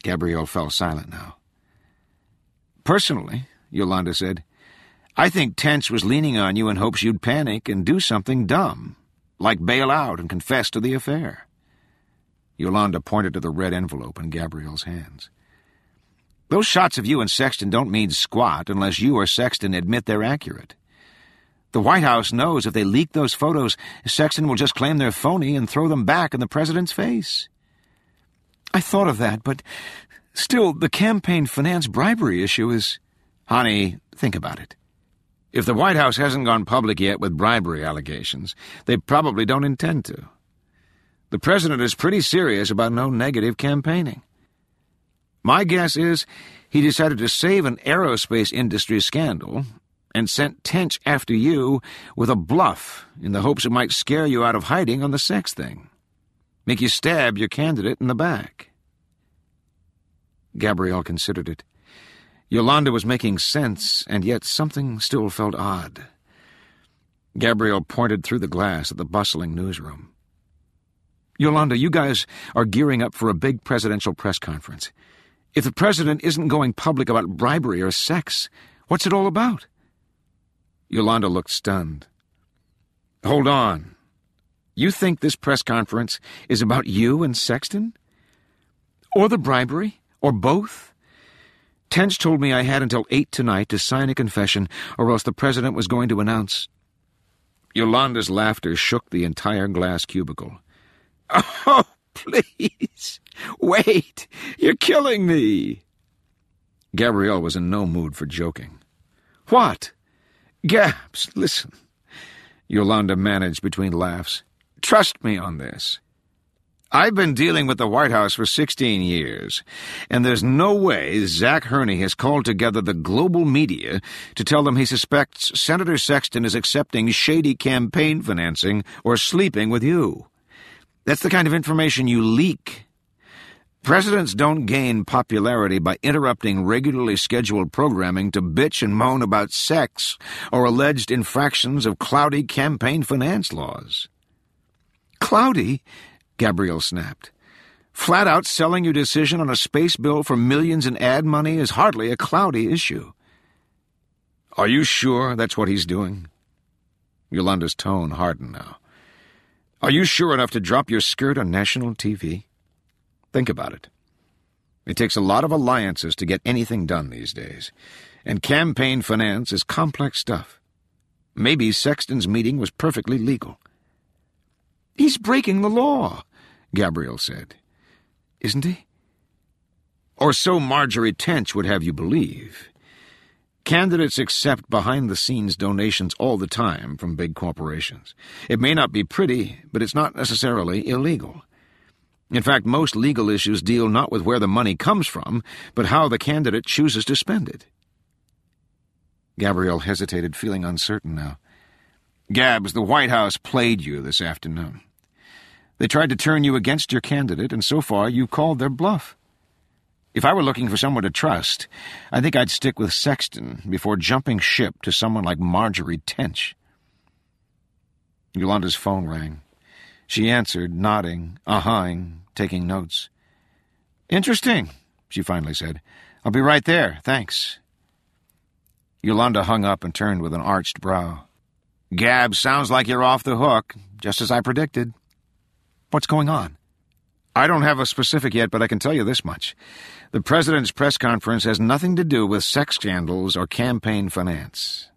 Gabrielle fell silent now. "Personally," Yolanda said, "I think Tench was leaning on you in hopes you'd panic and do something dumb, like bail out and confess to the affair." Yolanda pointed to the red envelope in Gabrielle's hands. "Those shots of you and Sexton don't mean squat unless you or Sexton admit they're accurate. The White House knows if they leak those photos, Sexton will just claim they're phony and throw them back in the president's face." "I thought of that, but still, the campaign finance bribery issue is—" "Honey, think about it. If the White House hasn't gone public yet with bribery allegations, they probably don't intend to. The president is pretty serious about no negative campaigning. My guess is he decided to save an aerospace industry scandal and sent Tench after you with a bluff in the hopes it might scare you out of hiding on the sex thing. Make you stab your candidate in the back." Gabrielle considered it. Yolanda was making sense, and yet something still felt odd. Gabrielle pointed through the glass at the bustling newsroom. "Yolanda, you guys are gearing up for a big presidential press conference. If the president isn't going public about bribery or sex, what's it all about?" Yolanda looked stunned. "Hold on. You think this press conference is about you and Sexton? Or the bribery? Or both? Tench told me I had until 8 tonight to sign a confession, or else the president was going to announce—" Yolanda's laughter shook the entire glass cubicle. "Oh, please! Wait! You're killing me!" Gabrielle was in no mood for joking. "What?" "Gabs, listen." Yolanda managed between laughs. "Trust me on this. I've been dealing with the White House for 16 years, and there's no way Zach Herney has called together the global media to tell them he suspects Senator Sexton is accepting shady campaign financing or sleeping with you. That's the kind of information you leak. Presidents don't gain popularity by interrupting regularly scheduled programming to bitch and moan about sex or alleged infractions of cloudy campaign finance laws." "Cloudy?" Gabrielle snapped. "Flat out selling your decision on a space bill for millions in ad money is hardly a cloudy issue." "Are you sure that's what he's doing?" Yolanda's tone hardened now. "Are you sure enough to drop your skirt on national TV? Think about it. It takes a lot of alliances to get anything done these days, and campaign finance is complex stuff. Maybe Sexton's meeting was perfectly legal." "He's breaking the law," Gabrielle said. "Isn't he?" "Or so Marjorie Tench would have you believe. Candidates accept behind-the-scenes donations all the time from big corporations. It may not be pretty, but it's not necessarily illegal. In fact, most legal issues deal not with where the money comes from, but how the candidate chooses to spend it." Gabrielle hesitated, feeling uncertain now. "Gabs, the White House played you this afternoon. They tried to turn you against your candidate, and so far you called their bluff. If I were looking for someone to trust, I think I'd stick with Sexton before jumping ship to someone like Marjorie Tench." Yolanda's phone rang. She answered, nodding, ahhing, taking notes. "Interesting," she finally said. "I'll be right there, thanks." Yolanda hung up and turned with an arched brow. "Gab, sounds like you're off the hook, just as I predicted." "What's going on?" "I don't have a specific yet, but I can tell you this much. The president's press conference has nothing to do with sex scandals or campaign finance.